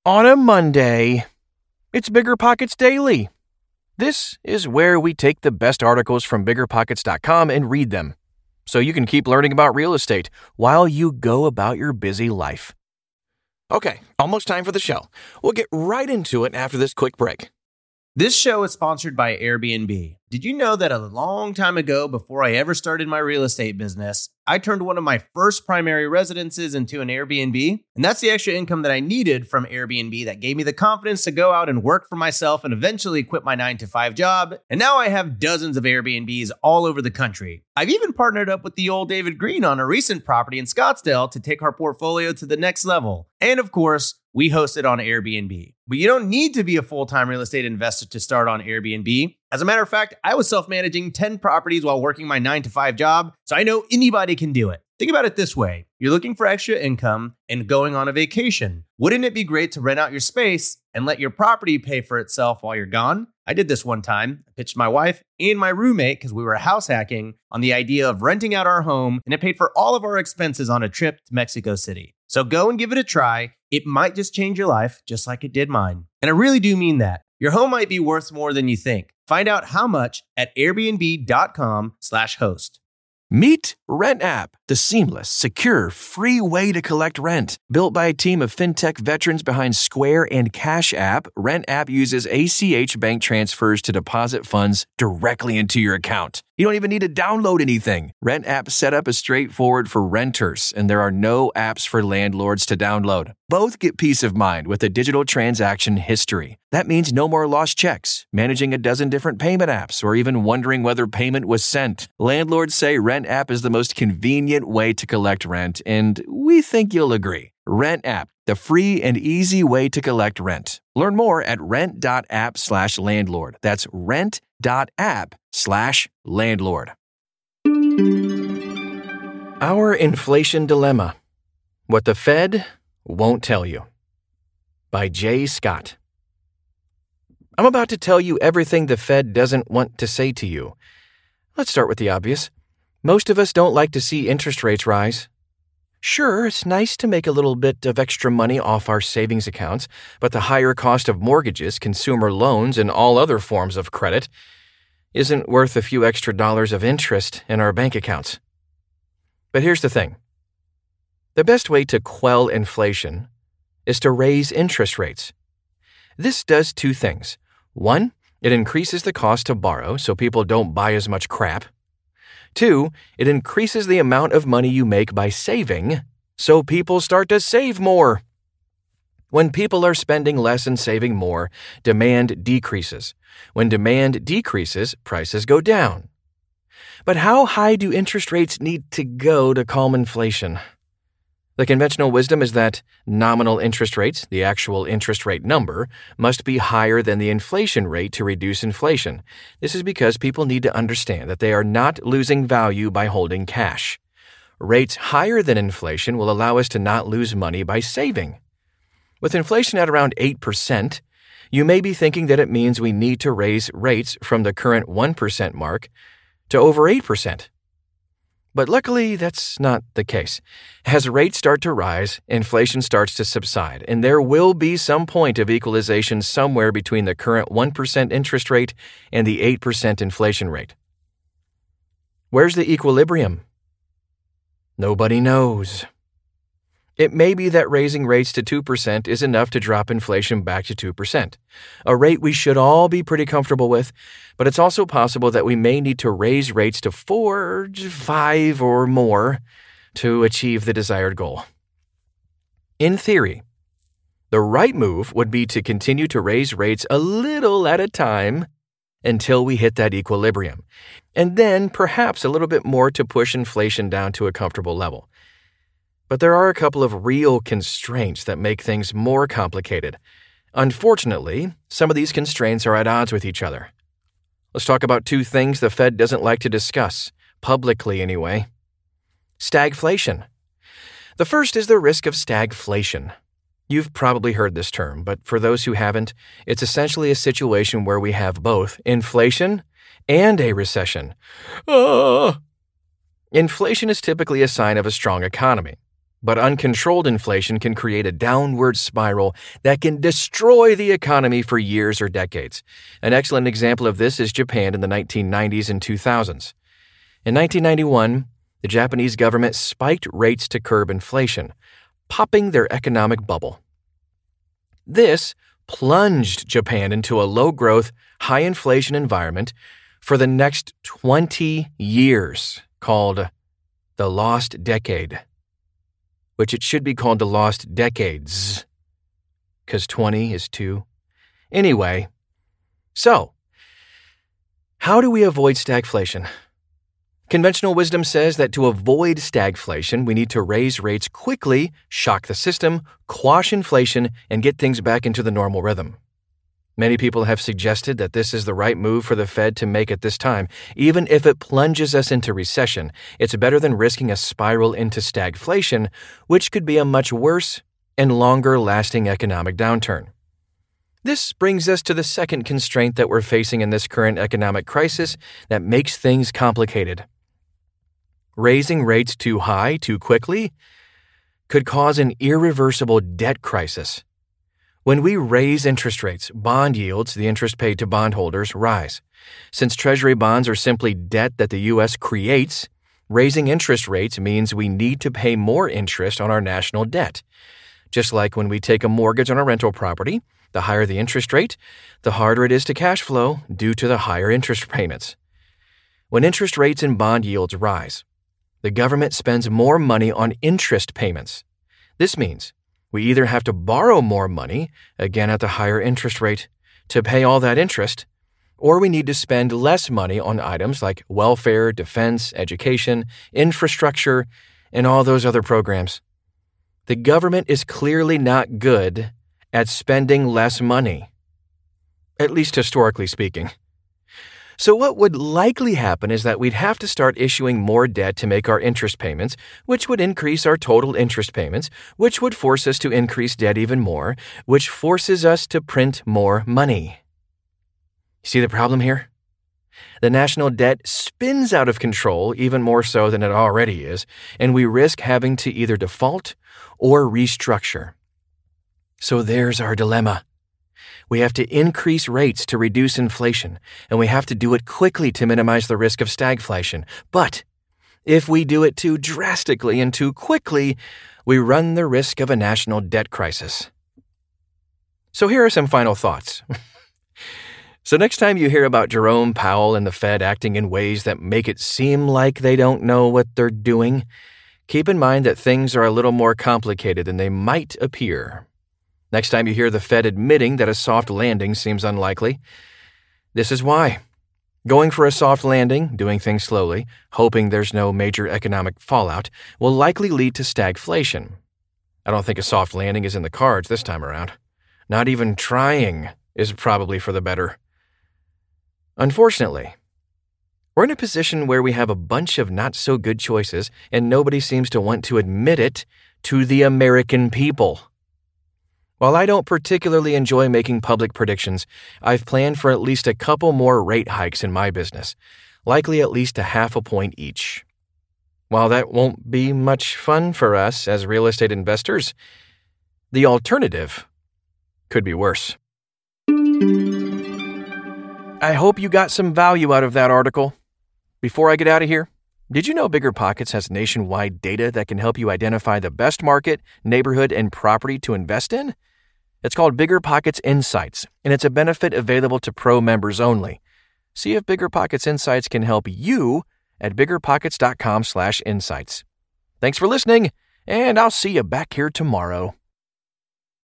On a Monday, it's Bigger Pockets Daily. This is where we take the best articles from BiggerPockets.com and read them, so you can keep learning about real estate while you go about your busy life. Okay, almost time for the show. We'll get right into it after this quick break. This show is sponsored by Airbnb. Did you know that a long time ago, before I ever started my real estate business, I turned one of my first primary residences into an Airbnb? And that's the extra income that I needed from Airbnb that gave me the confidence to go out and work for myself and eventually quit my 9-to-5 job. And now I have dozens of Airbnbs all over the country. I've even partnered up with the old David Green on a recent property in Scottsdale to take our portfolio to the next level. And of course, we host it on Airbnb. But you don't need to be a full-time real estate investor to start on Airbnb. As a matter of fact, I was self-managing 10 properties while working my 9-to-5 job, so I know anybody can do it. Think about it this way. You're looking for extra income and going on a vacation. Wouldn't it be great to rent out your space and let your property pay for itself while you're gone? I did this one time. I pitched my wife and my roommate, because we were house hacking, on the idea of renting out our home, and it paid for all of our expenses on a trip to Mexico City. So go and give it a try. It might just change your life, just like it did mine. And I really do mean that. Your home might be worth more than you think. Find out how much at airbnb.com/host. Meet RentApp, the seamless, secure, free way to collect rent. Built by a team of fintech veterans behind Square and Cash App, RentApp uses ACH bank transfers to deposit funds directly into your account. You don't even need to download anything. RentApp setup is straightforward for renters, and there are no apps for landlords to download. Both get peace of mind with a digital transaction history. That means no more lost checks, managing a dozen different payment apps, or even wondering whether payment was sent. Landlords say RentApp is the most convenient way to collect rent, and we think you'll agree. RentApp, the free and easy way to collect rent. Learn more at rent.app/landlord. That's rent.app/landlord. Our Inflation Dilemma. What the Fed Won't Tell You. By Jay Scott. I'm about to tell you everything the Fed doesn't want to say to you. Let's start with the obvious. Most of us don't like to see interest rates rise. Sure, it's nice to make a little bit of extra money off our savings accounts, but the higher cost of mortgages, consumer loans, and all other forms of credit isn't worth a few extra dollars of interest in our bank accounts. But here's the thing. The best way to quell inflation is to raise interest rates. This does two things. One, it increases the cost to borrow so people don't buy as much crap. Two, it increases the amount of money you make by saving, so people start to save more. When people are spending less and saving more, demand decreases. When demand decreases, prices go down. But how high do interest rates need to go to calm inflation? The conventional wisdom is that nominal interest rates, the actual interest rate number, must be higher than the inflation rate to reduce inflation. This is because people need to understand that they are not losing value by holding cash. Rates higher than inflation will allow us to not lose money by saving. With inflation at around 8%, you may be thinking that it means we need to raise rates from the current 1% mark to over 8%. But luckily, that's not the case. As rates start to rise, inflation starts to subside, and there will be some point of equalization somewhere between the current 1% interest rate and the 8% inflation rate. Where's the equilibrium? Nobody knows. It may be that raising rates to 2% is enough to drop inflation back to 2%, a rate we should all be pretty comfortable with, but it's also possible that we may need to raise rates to 4, 5, or more to achieve the desired goal. In theory, the right move would be to continue to raise rates a little at a time until we hit that equilibrium, and then perhaps a little bit more to push inflation down to a comfortable level. But there are a couple of real constraints that make things more complicated. Unfortunately, some of these constraints are at odds with each other. Let's talk about two things the Fed doesn't like to discuss, publicly anyway. Stagflation. The first is the risk of stagflation. You've probably heard this term, but for those who haven't, it's essentially a situation where we have both inflation and a recession. Inflation is typically a sign of a strong economy. But uncontrolled inflation can create a downward spiral that can destroy the economy for years or decades. An excellent example of this is Japan in the 1990s and 2000s. In 1991, the Japanese government spiked rates to curb inflation, popping their economic bubble. This plunged Japan into a low-growth, high-inflation environment for the next 20 years, called the Lost Decade. Which it should be called the Lost Decades, because 20 is 2. Anyway, so, how do we avoid stagflation? Conventional wisdom says that to avoid stagflation, we need to raise rates quickly, shock the system, quash inflation, and get things back into the normal rhythm. Many people have suggested that this is the right move for the Fed to make at this time. Even if it plunges us into recession, it's better than risking a spiral into stagflation, which could be a much worse and longer-lasting economic downturn. This brings us to the second constraint that we're facing in this current economic crisis that makes things complicated. Raising rates too high too quickly could cause an irreversible debt crisis. When we raise interest rates, bond yields, the interest paid to bondholders, rise. Since Treasury bonds are simply debt that the U.S. creates, raising interest rates means we need to pay more interest on our national debt. Just like when we take a mortgage on a rental property, the higher the interest rate, the harder it is to cash flow due to the higher interest payments. When interest rates and bond yields rise, the government spends more money on interest payments. This means we either have to borrow more money, again at the higher interest rate, to pay all that interest, or we need to spend less money on items like welfare, defense, education, infrastructure, and all those other programs. The government is clearly not good at spending less money, at least historically speaking. So what would likely happen is that we'd have to start issuing more debt to make our interest payments, which would increase our total interest payments, which would force us to increase debt even more, which forces us to print more money. See the problem here? The national debt spins out of control even more so than it already is, and we risk having to either default or restructure. So there's our dilemma. We have to increase rates to reduce inflation, and we have to do it quickly to minimize the risk of stagflation. But if we do it too drastically and too quickly, we run the risk of a national debt crisis. So here are some final thoughts. So next time you hear about Jerome Powell and the Fed acting in ways that make it seem like they don't know what they're doing, keep in mind that things are a little more complicated than they might appear. Next time you hear the Fed admitting that a soft landing seems unlikely, this is why. Going for a soft landing, doing things slowly, hoping there's no major economic fallout, will likely lead to stagflation. I don't think a soft landing is in the cards this time around. Not even trying is probably for the better. Unfortunately, we're in a position where we have a bunch of not-so-good choices, and nobody seems to want to admit it to the American people. While I don't particularly enjoy making public predictions, I've planned for at least a couple more rate hikes in my business, likely at least 0.5 point each. While that won't be much fun for us as real estate investors, the alternative could be worse. I hope you got some value out of that article. Before I get out of here, did you know BiggerPockets has nationwide data that can help you identify the best market, neighborhood, and property to invest in? It's called BiggerPockets Insights, and it's a benefit available to pro members only. See if BiggerPockets Insights can help you at biggerpockets.com/insights. Thanks for listening, and I'll see you back here tomorrow.